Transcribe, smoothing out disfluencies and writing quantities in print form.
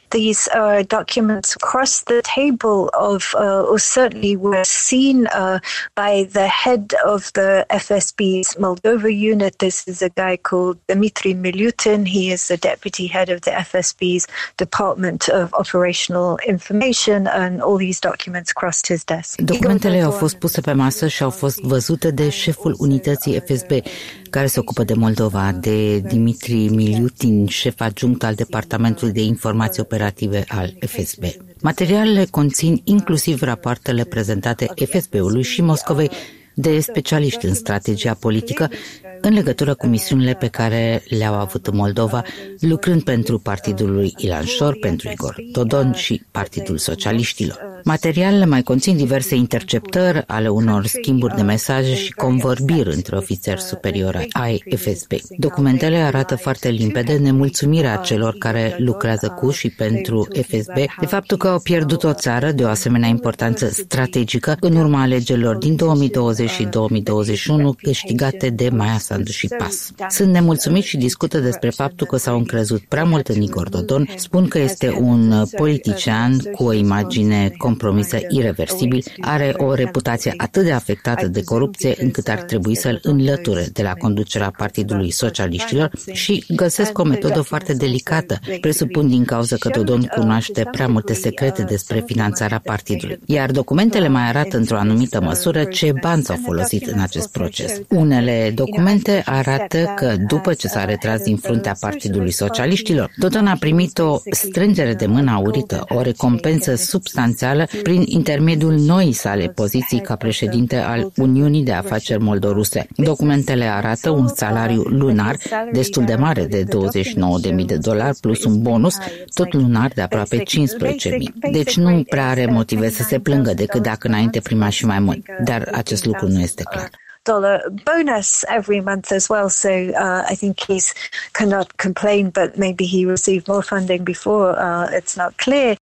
these documents across the table of, or certainly were seen by the head of the FSB's Moldova unit. This is a guy called Dmitry Milutin. He is the deputy head of the FSB's Department of Operational Information, and all these documents crossed his desk. Documentele au fost puse pe masă și au fost văzute de șeful unității FSB, care se ocupă de Moldova, de Dmitry Milutin, șef adjunct al Departamentului de Informații Operative al FSB. Materialele conțin inclusiv rapoartele prezentate FSB-ului și Moscovei de specialiști în strategia politică în legătură cu misiunile pe care le-au avut în Moldova, lucrând pentru partidul lui Ilan Șor, pentru Igor Dodon și Partidul Socialiștilor. Materialele mai conțin diverse interceptări ale unor schimburi de mesaje și convorbiri între ofițeri superiori ai FSB. Documentele arată foarte limpede nemulțumirea celor care lucrează cu și pentru FSB de faptul că au pierdut o țară de o asemenea importanță strategică în urma alegerilor din 2020 și 2021 câștigate de Maia Sandu și PAS. Sunt nemulțumiți și discută despre faptul că s-au încrezut prea mult în Igor Dodon, spun că este un politician cu o imagine compromisă ireversibil, are o reputație atât de afectată de corupție încât ar trebui să-l înlăture de la conducerea Partidului Socialiștilor și găsesc o metodă foarte delicată, presupun din cauza că Dodon cunoaște prea multe secrete despre finanțarea partidului. Iar documentele mai arată într-o anumită măsură ce bani s-au folosit în acest proces. Unele documente arată că după ce s-a retras din fruntea Partidului Socialiștilor, Dodon a primit o strângere de mână aurită, o recompensă substanțială prin intermediul noii sale poziții ca președinte al Uniunii de Afaceri Moldoruse. Documentele arată un salariu lunar destul de mare de $29.000 plus un bonus tot lunar de aproape 15.000. Deci nu prea are motive să se plângă decât dacă înainte prima și mai mult, dar acest lucru nu este clar. $1 bonus every month as well, so I think he's cannot complain, but maybe he received more funding before, it's not clear.